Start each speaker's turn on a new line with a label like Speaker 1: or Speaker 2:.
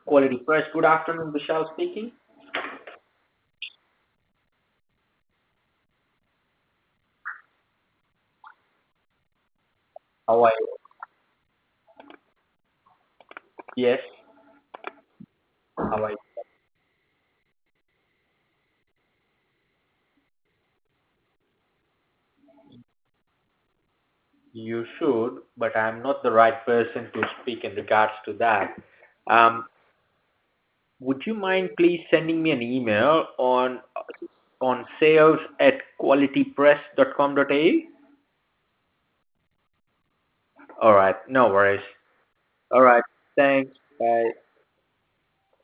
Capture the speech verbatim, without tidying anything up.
Speaker 1: Quality Press. Good afternoon, Vishal speaking. How are you? Yes. How are you? You should, but I'm not the right person to speak in regards to that. Um, would you mind please sending me an email on on sales at qualitypress dot com dot a u? All right, no worries. All right, thanks. Bye.